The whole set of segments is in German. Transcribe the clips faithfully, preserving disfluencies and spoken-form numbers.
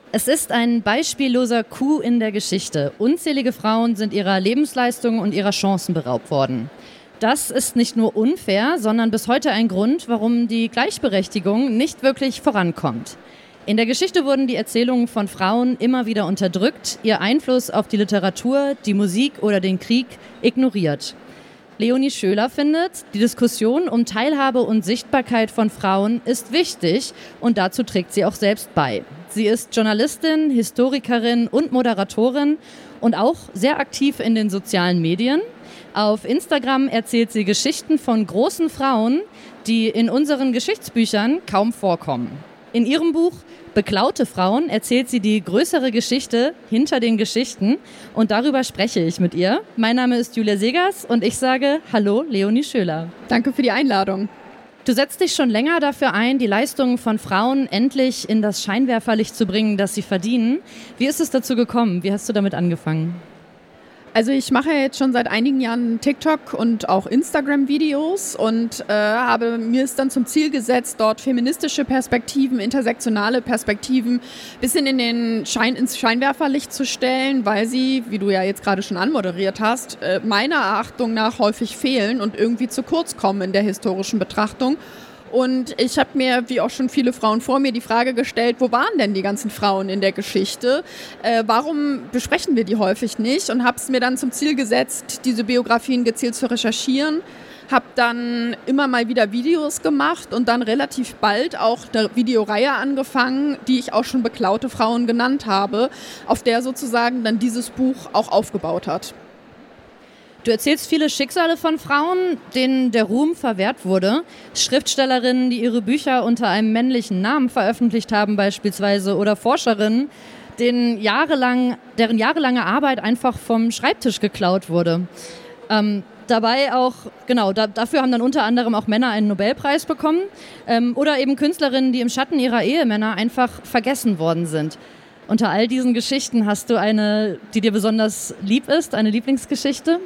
Es ist ein beispielloser Coup in der Geschichte. Unzählige Frauen sind ihrer Lebensleistung und ihrer Chancen beraubt worden. Das ist nicht nur unfair, sondern bis heute ein Grund, warum die Gleichberechtigung nicht wirklich vorankommt. In der Geschichte wurden die Erzählungen von Frauen immer wieder unterdrückt, ihr Einfluss auf die Literatur, die Musik oder den Krieg ignoriert. Leonie Schöler findet, die Diskussion um Teilhabe und Sichtbarkeit von Frauen ist wichtig und dazu trägt sie auch selbst bei. Sie ist Journalistin, Historikerin und Moderatorin und auch sehr aktiv in den sozialen Medien. Auf Instagram erzählt sie Geschichten von großen Frauen, die in unseren Geschichtsbüchern kaum vorkommen. In ihrem Buch Beklaute Frauen erzählt sie die größere Geschichte hinter den Geschichten und darüber spreche ich mit ihr. Mein Name ist Julia Segers und ich sage Hallo Leonie Schöler. Danke für die Einladung. Du setzt dich schon länger dafür ein, die Leistungen von Frauen endlich in das Scheinwerferlicht zu bringen, das sie verdienen. Wie ist es dazu gekommen? Wie hast du damit angefangen? Also ich mache jetzt schon seit einigen Jahren TikTok und auch Instagram-Videos und äh, habe mir es dann zum Ziel gesetzt, dort feministische Perspektiven, intersektionale Perspektiven bisschen in den Schein, ins Scheinwerferlicht zu stellen, weil sie, wie du ja jetzt gerade schon anmoderiert hast, äh, meiner Erachtung nach häufig fehlen und irgendwie zu kurz kommen in der historischen Betrachtung. Und ich habe mir, wie auch schon viele Frauen vor mir, die Frage gestellt, wo waren denn die ganzen Frauen in der Geschichte? Äh, warum besprechen wir die häufig nicht? Und habe es mir dann zum Ziel gesetzt, diese Biografien gezielt zu recherchieren. Habe dann immer mal wieder Videos gemacht und dann relativ bald auch eine Videoreihe angefangen, die ich auch schon Beklaute Frauen genannt habe, auf der sozusagen dann dieses Buch auch aufgebaut hat. Du erzählst viele Schicksale von Frauen, denen der Ruhm verwehrt wurde. Schriftstellerinnen, die ihre Bücher unter einem männlichen Namen veröffentlicht haben beispielsweise, oder Forscherinnen, denen jahrelang, deren jahrelange Arbeit einfach vom Schreibtisch geklaut wurde. Ähm, dabei auch, genau, da, dafür haben dann unter anderem auch Männer einen Nobelpreis bekommen. Ähm, oder eben Künstlerinnen, die im Schatten ihrer Ehemänner einfach vergessen worden sind. Unter all diesen Geschichten hast du eine, die dir besonders lieb ist, eine Lieblingsgeschichte?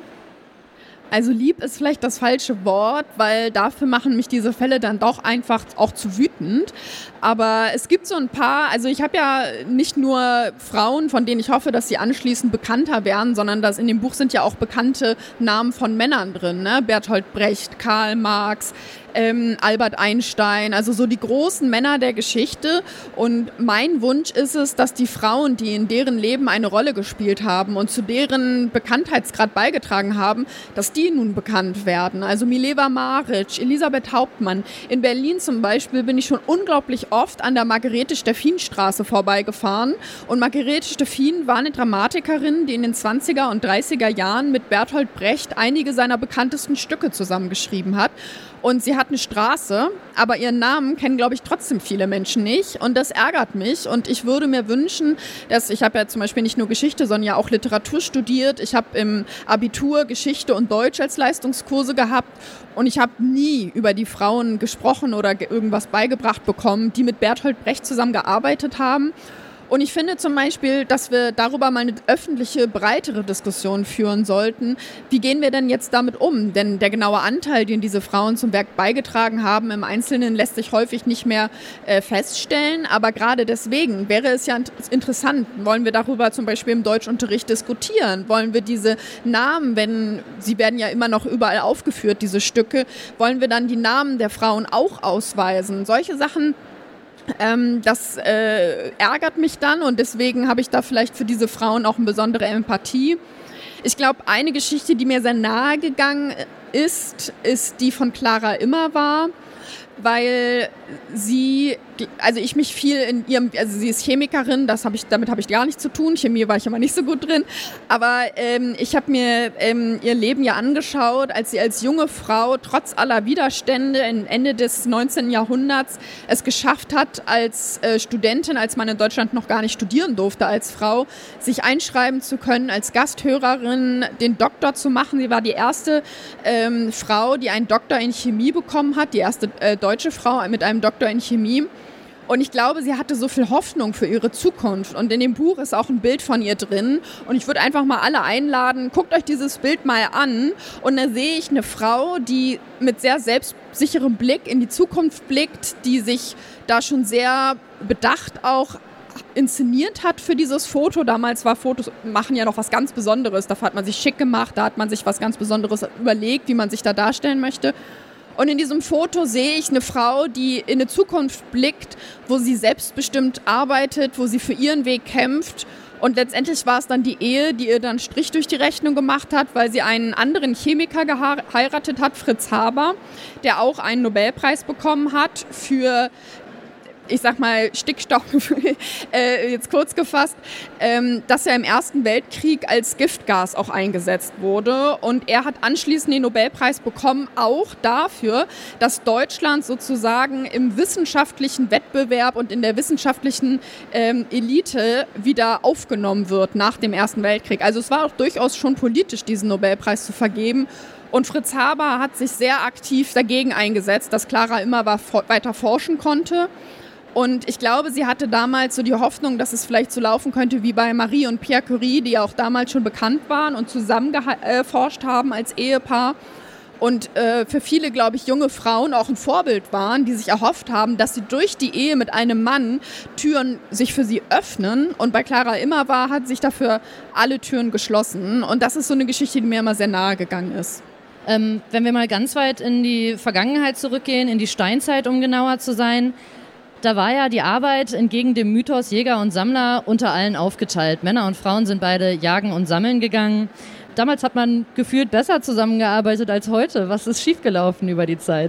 Also lieb ist vielleicht das falsche Wort, weil dafür machen mich diese Fälle dann doch einfach auch zu wütend. Aber es gibt so ein paar, also ich habe ja nicht nur Frauen, von denen ich hoffe, dass sie anschließend bekannter werden, sondern dass in dem Buch sind ja auch bekannte Namen von Männern drin, ne? Bertolt Brecht, Karl Marx, ähm, Albert Einstein, also so die großen Männer der Geschichte. Und mein Wunsch ist es, dass die Frauen, die in deren Leben eine Rolle gespielt haben und zu deren Bekanntheitsgrad beigetragen haben, dass die nun bekannt werden. Also Mileva Maric, Elisabeth Hauptmann. In Berlin zum Beispiel bin ich schon unglaublich oft an der Margarete-Steffin-Straße vorbeigefahren. Und Margarete Steffin war eine Dramatikerin, die in den zwanziger und dreißiger Jahren mit Bertolt Brecht einige seiner bekanntesten Stücke zusammengeschrieben hat. Und sie hat eine Straße, aber ihren Namen kennen, glaube ich, trotzdem viele Menschen nicht. Und das ärgert mich. Und ich würde mir wünschen, dass, ich habe ja zum Beispiel nicht nur Geschichte, sondern ja auch Literatur studiert. Ich habe im Abitur Geschichte und Deutsch als Leistungskurse gehabt. Und ich habe nie über die Frauen gesprochen oder irgendwas beigebracht bekommen, die mit Bertolt Brecht zusammengearbeitet haben. Und ich finde zum Beispiel, dass wir darüber mal eine öffentliche, breitere Diskussion führen sollten. Wie gehen wir denn jetzt damit um? Denn der genaue Anteil, den diese Frauen zum Werk beigetragen haben, im Einzelnen lässt sich häufig nicht mehr äh, feststellen. Aber gerade deswegen wäre es ja interessant, wollen wir darüber zum Beispiel im Deutschunterricht diskutieren? Wollen wir diese Namen, wenn sie werden ja immer noch überall aufgeführt, diese Stücke, wollen wir dann die Namen der Frauen auch ausweisen? Solche Sachen, Ähm, das äh, ärgert mich dann und deswegen habe ich da vielleicht für diese Frauen auch eine besondere Empathie. Ich glaube, eine Geschichte, die mir sehr nahe gegangen ist, ist die von Clara Immerwahr, weil sie, also ich mich viel in ihrem, also sie ist Chemikerin, das habe ich, damit habe ich gar nichts zu tun, Chemie war ich immer nicht so gut drin, aber ähm, ich habe mir ähm, ihr Leben ja angeschaut, als sie als junge Frau trotz aller Widerstände Ende des neunzehnten Jahrhunderts es geschafft hat, als äh, Studentin, als man in Deutschland noch gar nicht studieren durfte als Frau, sich einschreiben zu können, als Gasthörerin den Doktor zu machen. Sie war die erste ähm, Frau, die einen Doktor in Chemie bekommen hat, die erste äh, deutsche Frau mit einem Doktor in Chemie. Und ich glaube, sie hatte so viel Hoffnung für ihre Zukunft. Und in dem Buch ist auch ein Bild von ihr drin. Und ich würde einfach mal alle einladen, guckt euch dieses Bild mal an. Und da sehe ich eine Frau, die mit sehr selbstsicherem Blick in die Zukunft blickt, die sich da schon sehr bedacht auch inszeniert hat für dieses Foto. Damals war Fotos machen ja noch was ganz Besonderes. Da hat man sich schick gemacht, da hat man sich was ganz Besonderes überlegt, wie man sich da darstellen möchte. Und in diesem Foto sehe ich eine Frau, die in eine Zukunft blickt, wo sie selbstbestimmt arbeitet, wo sie für ihren Weg kämpft. Und letztendlich war es dann die Ehe, die ihr dann Strich durch die Rechnung gemacht hat, weil sie einen anderen Chemiker geheiratet hat, Fritz Haber, der auch einen Nobelpreis bekommen hat für, ich sag mal, Stickstoff, äh, jetzt kurz gefasst, ähm, dass er im Ersten Weltkrieg als Giftgas auch eingesetzt wurde. Und er hat anschließend den Nobelpreis bekommen, auch dafür, dass Deutschland sozusagen im wissenschaftlichen Wettbewerb und in der wissenschaftlichen ähm, Elite wieder aufgenommen wird nach dem Ersten Weltkrieg. Also es war auch durchaus schon politisch, diesen Nobelpreis zu vergeben. Und Fritz Haber hat sich sehr aktiv dagegen eingesetzt, dass Clara immer weiter forschen konnte. Und ich glaube, sie hatte damals so die Hoffnung, dass es vielleicht so laufen könnte wie bei Marie und Pierre Curie, die ja auch damals schon bekannt waren und zusammen geforscht haben als Ehepaar. Und äh, für viele, glaube ich, junge Frauen auch ein Vorbild waren, die sich erhofft haben, dass sie durch die Ehe mit einem Mann Türen sich für sie öffnen. Und bei Clara Immerwahr hat sich dafür alle Türen geschlossen. Und das ist so eine Geschichte, die mir immer sehr nahe gegangen ist. Ähm, wenn wir mal ganz weit in die Vergangenheit zurückgehen, in die Steinzeit, um genauer zu sein, da war ja die Arbeit entgegen dem Mythos Jäger und Sammler unter allen aufgeteilt. Männer und Frauen sind beide jagen und sammeln gegangen. Damals hat man gefühlt besser zusammengearbeitet als heute. Was ist schiefgelaufen über die Zeit?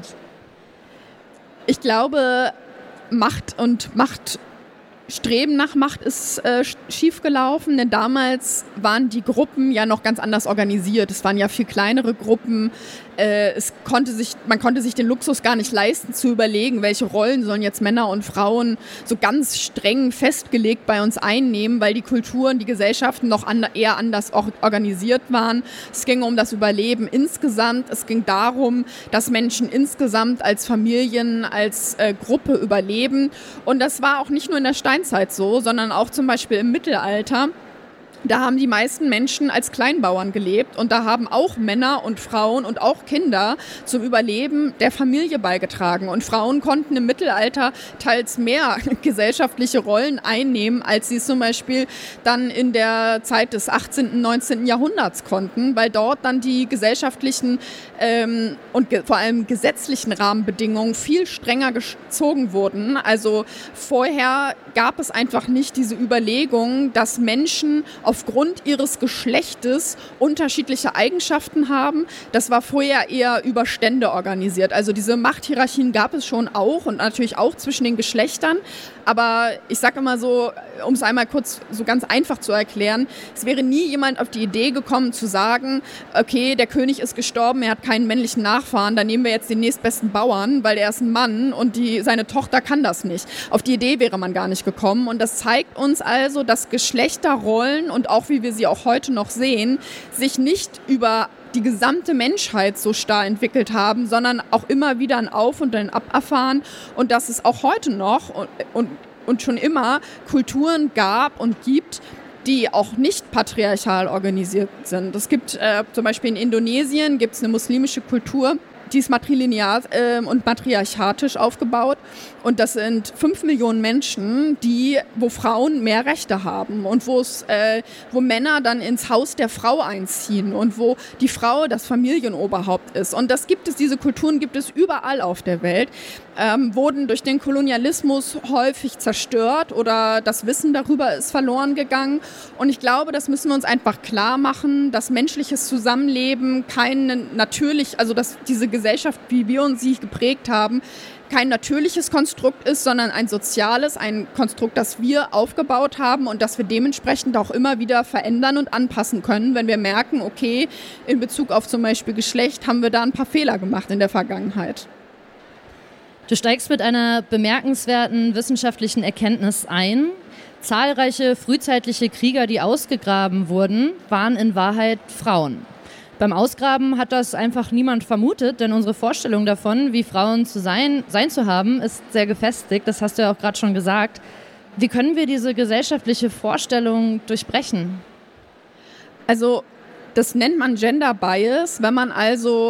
Ich glaube, Macht und Macht Streben nach Macht ist äh, schiefgelaufen, denn damals waren die Gruppen ja noch ganz anders organisiert. Es waren ja viel kleinere Gruppen. Äh, es konnte sich, man konnte sich den Luxus gar nicht leisten, zu überlegen, welche Rollen sollen jetzt Männer und Frauen so ganz streng festgelegt bei uns einnehmen, weil die Kulturen, die Gesellschaften noch an, eher anders or- organisiert waren. Es ging um das Überleben insgesamt. Es ging darum, dass Menschen insgesamt als Familien, als äh, Gruppe überleben. Und das war auch nicht nur in der Steinzeit so, sondern auch zum Beispiel im Mittelalter. Da haben die meisten Menschen als Kleinbauern gelebt und da haben auch Männer und Frauen und auch Kinder zum Überleben der Familie beigetragen. Und Frauen konnten im Mittelalter teils mehr gesellschaftliche Rollen einnehmen, als sie es zum Beispiel dann in der Zeit des achtzehnten, neunzehnten Jahrhunderts konnten, weil dort dann die gesellschaftlichen ähm, und ge- vor allem gesetzlichen Rahmenbedingungen viel strenger gezogen wurden. Also vorher gab es einfach nicht diese Überlegung, dass Menschen aufgrund ihres Geschlechtes unterschiedliche Eigenschaften haben. Das war vorher eher über Stände organisiert. Also diese Machthierarchien gab es schon auch und natürlich auch zwischen den Geschlechtern. Aber ich sage immer so, um es einmal kurz so ganz einfach zu erklären, es wäre nie jemand auf die Idee gekommen zu sagen, okay, der König ist gestorben, er hat keinen männlichen Nachfahren, dann nehmen wir jetzt den nächstbesten Bauern, weil er ist ein Mann und die, seine Tochter kann das nicht. Auf die Idee wäre man gar nicht gekommen. Und das zeigt uns also, dass Geschlechterrollen und auch wie wir sie auch heute noch sehen, sich nicht über die gesamte Menschheit so starr entwickelt haben, sondern auch immer wieder ein Auf und ein Ab erfahren und dass es auch heute noch und, und, und schon immer Kulturen gab und gibt, die auch nicht patriarchal organisiert sind. Es gibt äh, zum Beispiel in Indonesien gibt es eine muslimische Kultur, die ist matrilinear äh, und matriarchatisch aufgebaut. Und das sind fünf Millionen Menschen, die, wo Frauen mehr Rechte haben und wo es, äh, wo Männer dann ins Haus der Frau einziehen und wo die Frau das Familienoberhaupt ist. Und das gibt es, diese Kulturen gibt es überall auf der Welt, ähm, wurden durch den Kolonialismus häufig zerstört oder das Wissen darüber ist verloren gegangen. Und ich glaube, das müssen wir uns einfach klar machen, dass menschliches Zusammenleben kein natürlich, also dass diese Gesellschaft, wie wir uns sie geprägt haben, kein natürliches Konstrukt ist, sondern ein soziales, ein Konstrukt, das wir aufgebaut haben und das wir dementsprechend auch immer wieder verändern und anpassen können, wenn wir merken, okay, in Bezug auf zum Beispiel Geschlecht haben wir da ein paar Fehler gemacht in der Vergangenheit. Du steigst mit einer bemerkenswerten wissenschaftlichen Erkenntnis ein. Zahlreiche frühzeitliche Krieger, die ausgegraben wurden, waren in Wahrheit Frauen. Beim Ausgraben hat das einfach niemand vermutet, denn unsere Vorstellung davon, wie Frauen zu sein, sein zu haben, ist sehr gefestigt. Das hast du ja auch gerade schon gesagt. Wie können wir diese gesellschaftliche Vorstellung durchbrechen? Also das nennt man Gender Bias, wenn man also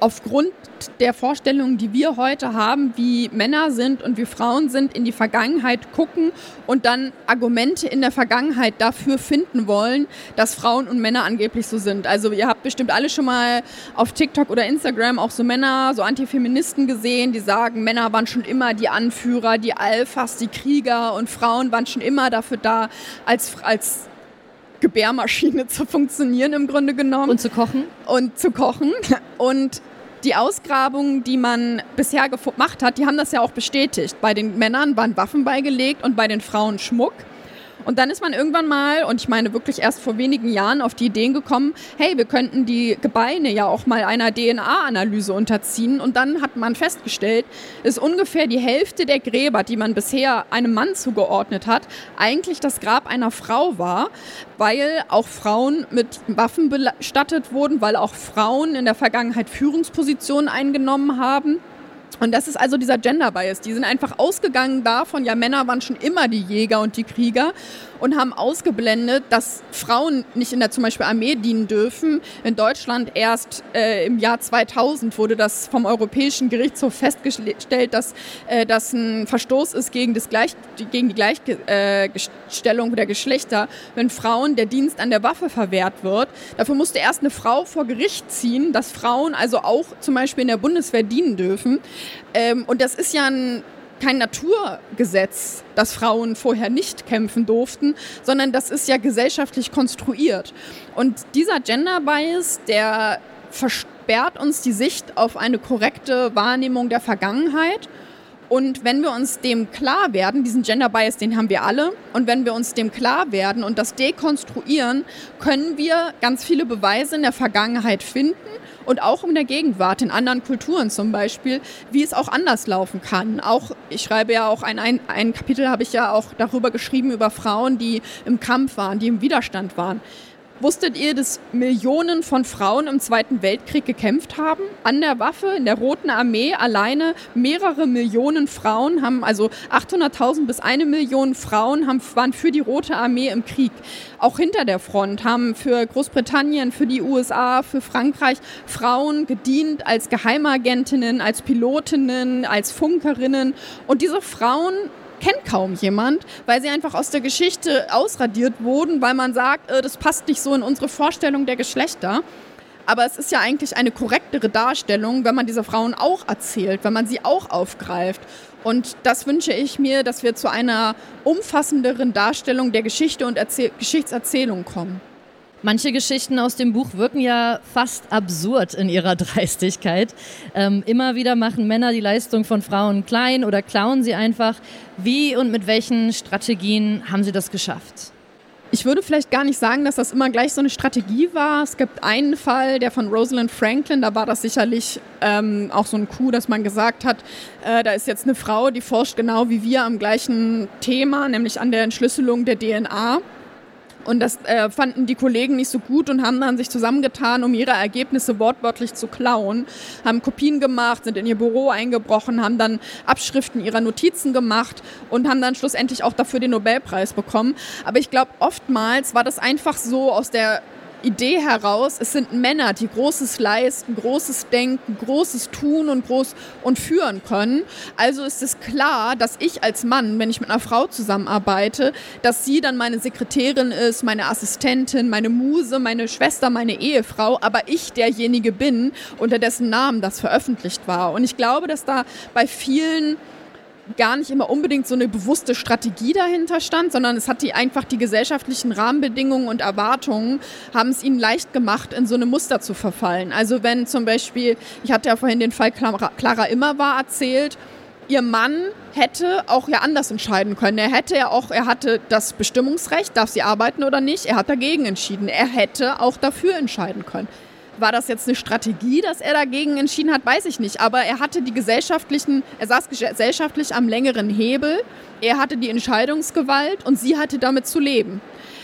aufgrund der Vorstellungen, die wir heute haben, wie Männer sind und wie Frauen sind, in die Vergangenheit gucken und dann Argumente in der Vergangenheit dafür finden wollen, dass Frauen und Männer angeblich so sind. Also ihr habt bestimmt alle schon mal auf TikTok oder Instagram auch so Männer, so Antifeministen gesehen, die sagen, Männer waren schon immer die Anführer, die Alphas, die Krieger und Frauen waren schon immer dafür da, als, als Gebärmaschine zu funktionieren im Grunde genommen. Und zu kochen. Und zu kochen. Und die Ausgrabungen, die man bisher gemacht hat, die haben das ja auch bestätigt. Bei den Männern waren Waffen beigelegt und bei den Frauen Schmuck. Und dann ist man irgendwann mal, und ich meine wirklich erst vor wenigen Jahren, auf die Ideen gekommen, hey, wir könnten die Gebeine ja auch mal einer D N A-Analyse unterziehen. Und dann hat man festgestellt, dass ungefähr die Hälfte der Gräber, die man bisher einem Mann zugeordnet hat, eigentlich das Grab einer Frau war, weil auch Frauen mit Waffen bestattet wurden, weil auch Frauen in der Vergangenheit Führungspositionen eingenommen haben. Und das ist also dieser Gender Bias. Die sind einfach ausgegangen davon, ja, Männer waren schon immer die Jäger und die Krieger und haben ausgeblendet, dass Frauen nicht in der zum Beispiel Armee dienen dürfen. In Deutschland erst äh, im Jahr zweitausend wurde das vom Europäischen Gerichtshof festgestellt, dass äh, das ein Verstoß ist gegen, das Gleich, gegen die Gleichstellung der Geschlechter, wenn Frauen der Dienst an der Waffe verwehrt wird. Dafür musste erst eine Frau vor Gericht ziehen, dass Frauen also auch zum Beispiel in der Bundeswehr dienen dürfen. Ähm, und das ist ja ein, kein Naturgesetz, dass Frauen vorher nicht kämpfen durften, sondern das ist ja gesellschaftlich konstruiert. Und dieser Gender Bias, der versperrt uns die Sicht auf eine korrekte Wahrnehmung der Vergangenheit. Und wenn wir uns dem klar werden, diesen Gender Bias, den haben wir alle, und wenn wir uns dem klar werden und das dekonstruieren, können wir ganz viele Beweise in der Vergangenheit finden und auch in der Gegenwart, in anderen Kulturen zum Beispiel, wie es auch anders laufen kann. Auch, ich schreibe ja auch ein, ein, ein Kapitel, habe ich ja auch darüber geschrieben, über Frauen, die im Kampf waren, die im Widerstand waren. Wusstet ihr, dass Millionen von Frauen im Zweiten Weltkrieg gekämpft haben? An der Waffe, in der Roten Armee alleine mehrere Millionen Frauen haben, also achthunderttausend bis eine Million Frauen haben, waren für die Rote Armee im Krieg. Auch hinter der Front haben für Großbritannien, für die U S A, für Frankreich Frauen gedient als Geheimagentinnen, als Pilotinnen, als Funkerinnen. Und diese Frauen kennt kaum jemand, weil sie einfach aus der Geschichte ausradiert wurden, weil man sagt, äh, das passt nicht so in unsere Vorstellung der Geschlechter. Aber es ist ja eigentlich eine korrektere Darstellung, wenn man diese Frauen auch erzählt, wenn man sie auch aufgreift. Und das wünsche ich mir, dass wir zu einer umfassenderen Darstellung der Geschichte und Erzähl- Geschichtserzählung kommen. Manche Geschichten aus dem Buch wirken ja fast absurd in ihrer Dreistigkeit. Ähm, immer wieder machen Männer die Leistung von Frauen klein oder klauen sie einfach. Wie und mit welchen Strategien haben sie das geschafft? Ich würde vielleicht gar nicht sagen, dass das immer gleich so eine Strategie war. Es gibt einen Fall, der von Rosalind Franklin, da war das sicherlich ähm, auch so ein Coup, dass man gesagt hat, äh, da ist jetzt eine Frau, die forscht genau wie wir am gleichen Thema, nämlich an der Entschlüsselung der D N A. Und das äh, fanden die Kollegen nicht so gut und haben dann sich zusammengetan, um ihre Ergebnisse wortwörtlich zu klauen, haben Kopien gemacht, sind in ihr Büro eingebrochen, haben dann Abschriften ihrer Notizen gemacht und haben dann schlussendlich auch dafür den Nobelpreis bekommen. Aber ich glaube, oftmals war das einfach so aus der Idee heraus, es sind Männer, die Großes leisten, Großes denken, Großes tun und groß und führen können. Also ist es klar, dass ich als Mann, wenn ich mit einer Frau zusammenarbeite, dass sie dann meine Sekretärin ist, meine Assistentin, meine Muse, meine Schwester, meine Ehefrau, aber ich derjenige bin, unter dessen Namen das veröffentlicht war. Und ich glaube, dass da bei vielen gar nicht immer unbedingt so eine bewusste Strategie dahinter stand, sondern es hat die einfach die gesellschaftlichen Rahmenbedingungen und Erwartungen haben es ihnen leicht gemacht, in so eine Muster zu verfallen. Also wenn zum Beispiel, ich hatte ja vorhin den Fall Clara, Clara Immerwahr erzählt, ihr Mann hätte auch ja anders entscheiden können. Er hätte ja auch, er hatte das Bestimmungsrecht, darf sie arbeiten oder nicht, er hat dagegen entschieden. Er hätte auch dafür entscheiden können. War das jetzt eine Strategie, dass er dagegen entschieden hat, weiß ich nicht. Aber er hatte die gesellschaftlichen, er saß gesellschaftlich am längeren Hebel. Er hatte die Entscheidungsgewalt und sie hatte damit zu leben.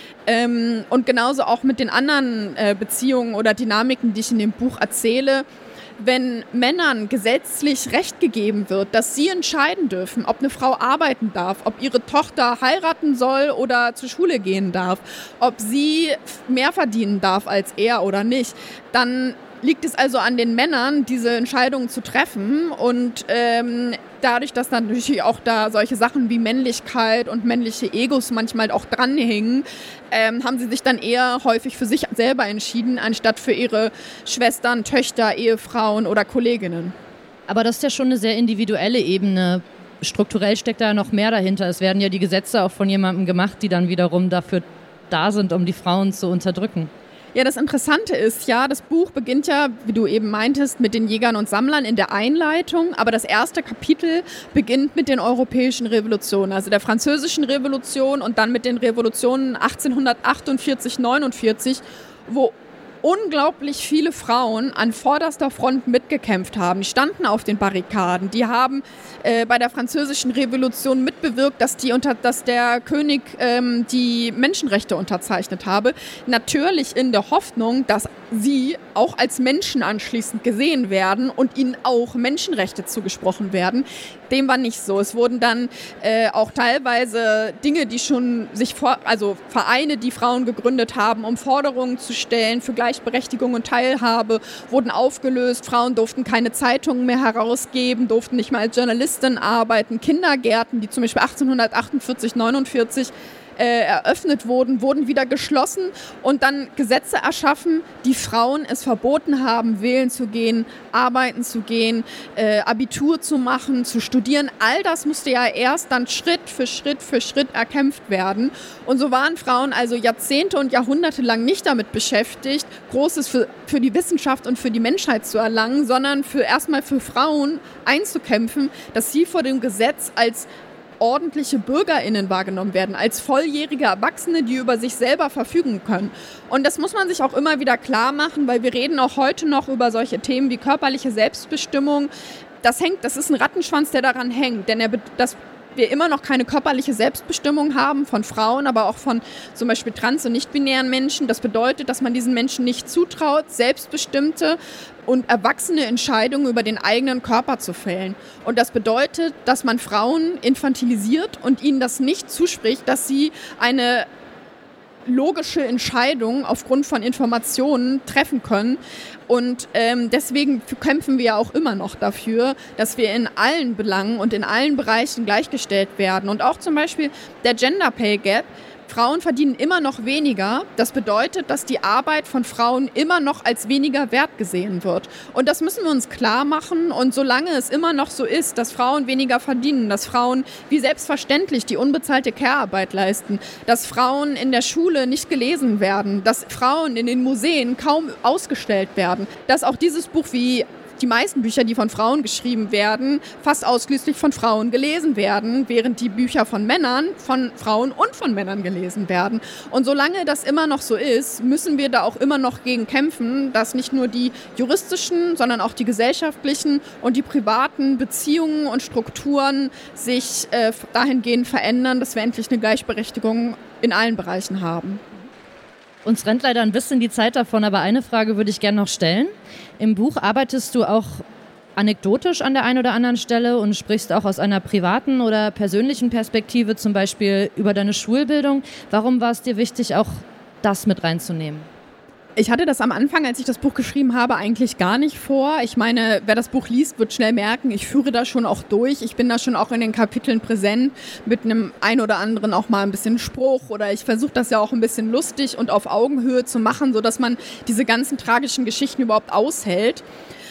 Ähm, und genauso auch mit den anderen äh, Beziehungen oder Dynamiken, die ich in dem Buch erzähle. Wenn Männern gesetzlich Recht gegeben wird, dass sie entscheiden dürfen, ob eine Frau arbeiten darf, ob ihre Tochter heiraten soll oder zur Schule gehen darf, ob sie mehr verdienen darf als er oder nicht, dann liegt es also an den Männern, diese Entscheidungen zu treffen. Und ähm, dadurch, dass natürlich auch da solche Sachen wie Männlichkeit und männliche Egos manchmal auch dranhängen, ähm, haben sie sich dann eher häufig für sich selber entschieden, anstatt für ihre Schwestern, Töchter, Ehefrauen oder Kolleginnen. Aber das ist ja schon eine sehr individuelle Ebene. Strukturell steckt da noch mehr dahinter. Es werden ja die Gesetze auch von jemandem gemacht, die dann wiederum dafür da sind, um die Frauen zu unterdrücken. Ja, das Interessante ist ja, das Buch beginnt ja, wie du eben meintest, mit den Jägern und Sammlern in der Einleitung, aber das erste Kapitel beginnt mit den europäischen Revolutionen, also der französischen Revolution und dann mit den Revolutionen achtzehnhundertachtundvierzig, neunundvierzig, wo unglaublich viele Frauen an vorderster Front mitgekämpft haben. Die standen auf den Barrikaden. Die haben äh, bei der französischen Revolution mitbewirkt, dass, die unter, dass der König ähm, die Menschenrechte unterzeichnet habe. Natürlich in der Hoffnung, dass sie auch als Menschen anschließend gesehen werden und ihnen auch Menschenrechte zugesprochen werden. Dem war nicht so. Es wurden dann äh, auch teilweise Dinge, die schon sich vor, also Vereine, die Frauen gegründet haben, um Forderungen zu stellen für Gleichberechtigung und Teilhabe, wurden aufgelöst. Frauen durften keine Zeitungen mehr herausgeben, durften nicht mehr als Journalistin arbeiten. Kindergärten, die zum Beispiel achtzehnhundertachtundvierzig, neunundvierzig Äh, eröffnet wurden, wurden wieder geschlossen und dann Gesetze erschaffen, die Frauen es verboten haben, wählen zu gehen, arbeiten zu gehen, äh, Abitur zu machen, zu studieren. All das musste ja erst dann Schritt für Schritt für Schritt erkämpft werden. Und so waren Frauen also Jahrzehnte und Jahrhunderte lang nicht damit beschäftigt, Großes für, für die Wissenschaft und für die Menschheit zu erlangen, sondern für erstmal für Frauen einzukämpfen, dass sie vor dem Gesetz als ordentliche BürgerInnen wahrgenommen werden, als volljährige Erwachsene, die über sich selber verfügen können. Und das muss man sich auch immer wieder klar machen, weil wir reden auch heute noch über solche Themen wie körperliche Selbstbestimmung. Das hängt, das ist ein Rattenschwanz, der daran hängt, denn er, das wir immer noch keine körperliche Selbstbestimmung haben von Frauen, aber auch von zum Beispiel trans- und nicht-binären Menschen. Das bedeutet, dass man diesen Menschen nicht zutraut, selbstbestimmte und erwachsene Entscheidungen über den eigenen Körper zu fällen. Und das bedeutet, dass man Frauen infantilisiert und ihnen das nicht zuspricht, dass sie eine logische Entscheidung aufgrund von Informationen treffen können. Und ähm, deswegen kämpfen wir ja auch immer noch dafür, dass wir in allen Belangen und in allen Bereichen gleichgestellt werden. Und auch zum Beispiel der Gender Pay Gap. Frauen verdienen immer noch weniger. Das bedeutet, dass die Arbeit von Frauen immer noch als weniger wert gesehen wird. Und das müssen wir uns klar machen. Und solange es immer noch so ist, dass Frauen weniger verdienen, dass Frauen wie selbstverständlich die unbezahlte Care-Arbeit leisten, dass Frauen in der Schule nicht gelesen werden, dass Frauen in den Museen kaum ausgestellt werden, dass auch dieses Buch wie die meisten Bücher, die von Frauen geschrieben werden, fast ausschließlich von Frauen gelesen werden, während die Bücher von Männern von Frauen und von Männern gelesen werden. Und solange das immer noch so ist, müssen wir da auch immer noch gegen kämpfen, dass nicht nur die juristischen, sondern auch die gesellschaftlichen und die privaten Beziehungen und Strukturen sich äh, dahingehend verändern, dass wir endlich eine Gleichberechtigung in allen Bereichen haben. Uns rennt leider ein bisschen die Zeit davon, aber eine Frage würde ich gerne noch stellen. Im Buch arbeitest du auch anekdotisch an der einen oder anderen Stelle und sprichst auch aus einer privaten oder persönlichen Perspektive, zum Beispiel über deine Schulbildung. Warum war es dir wichtig, auch das mit reinzunehmen? Ich hatte das am Anfang, als ich das Buch geschrieben habe, eigentlich gar nicht vor. Ich meine, wer das Buch liest, wird schnell merken, ich führe das schon auch durch. Ich bin da schon auch in den Kapiteln präsent, mit einem ein oder anderen auch mal ein bisschen Spruch. Oder ich versuche das ja auch ein bisschen lustig und auf Augenhöhe zu machen, sodass man diese ganzen tragischen Geschichten überhaupt aushält.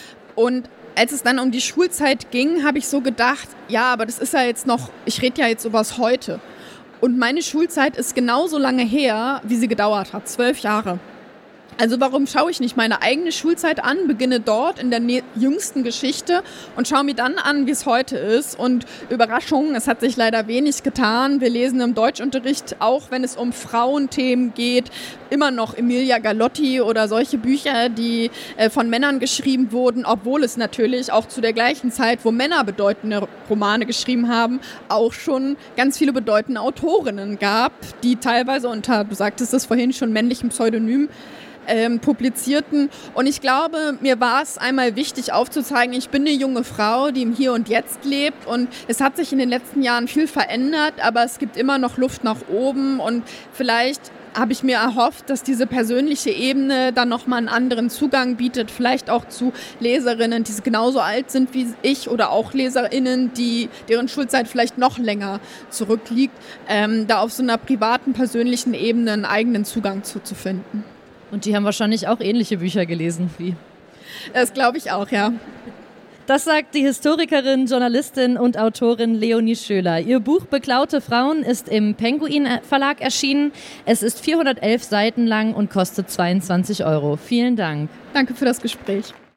Und als es dann um die Schulzeit ging, habe ich so gedacht, ja, aber das ist ja jetzt noch, ich rede ja jetzt über das Heute. Und meine Schulzeit ist genauso lange her, wie sie gedauert hat, zwölf Jahre. Also warum schaue ich nicht meine eigene Schulzeit an, beginne dort in der ne- jüngsten Geschichte und schaue mir dann an, wie es heute ist. Und Überraschung, es hat sich leider wenig getan. Wir lesen im Deutschunterricht, auch wenn es um Frauenthemen geht, immer noch Emilia Galotti oder solche Bücher, die äh, von Männern geschrieben wurden, obwohl es natürlich auch zu der gleichen Zeit, wo Männer bedeutende Romane geschrieben haben, auch schon ganz viele bedeutende Autorinnen gab, die teilweise unter, du sagtest es vorhin schon, männlichem Pseudonym Ähm, publizierten. Und ich glaube, mir war es einmal wichtig aufzuzeigen, ich bin eine junge Frau, die im Hier und Jetzt lebt und es hat sich in den letzten Jahren viel verändert, aber es gibt immer noch Luft nach oben und vielleicht habe ich mir erhofft, dass diese persönliche Ebene dann nochmal einen anderen Zugang bietet, vielleicht auch zu Leserinnen, die genauso alt sind wie ich oder auch LeserInnen, die, deren Schulzeit vielleicht noch länger zurückliegt, ähm, da auf so einer privaten, persönlichen Ebene einen eigenen Zugang zu, zu finden. Und die haben wahrscheinlich auch ähnliche Bücher gelesen wie... Das glaube ich auch, ja. Das sagt die Historikerin, Journalistin und Autorin Leonie Schöler. Ihr Buch Beklaute Frauen ist im Penguin Verlag erschienen. Es ist vierhundertelf Seiten lang und kostet zweiundzwanzig Euro. Vielen Dank. Danke für das Gespräch.